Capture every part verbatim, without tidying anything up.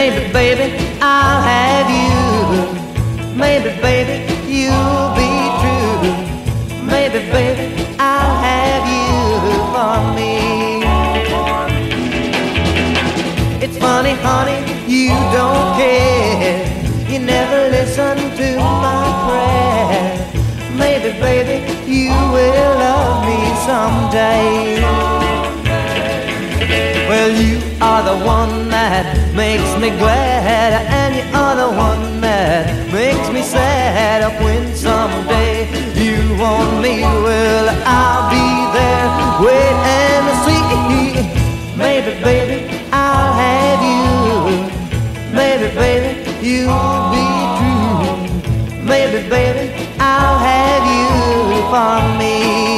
Maybe, baby, I'll have you. Maybe, baby, you'll be true. Maybe, baby, I'll have you for me. It's funny, honey, you don't care. You never listen to my prayer. Maybe, baby, you will love me someday. Well, you are the one that makes me glad, and you are the one that makes me sad. When someday you want me, well, I'll be there, wait and see. Maybe, baby, I'll have you. Maybe, baby, you'll be true. Maybe, baby, I'll have you for me.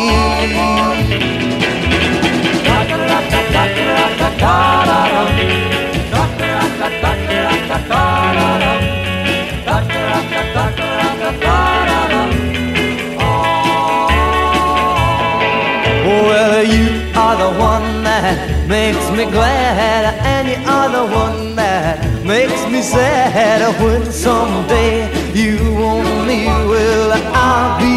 Well, you are the one that makes me glad, and you are the one that makes me sad. When someday you want me, well, I'll be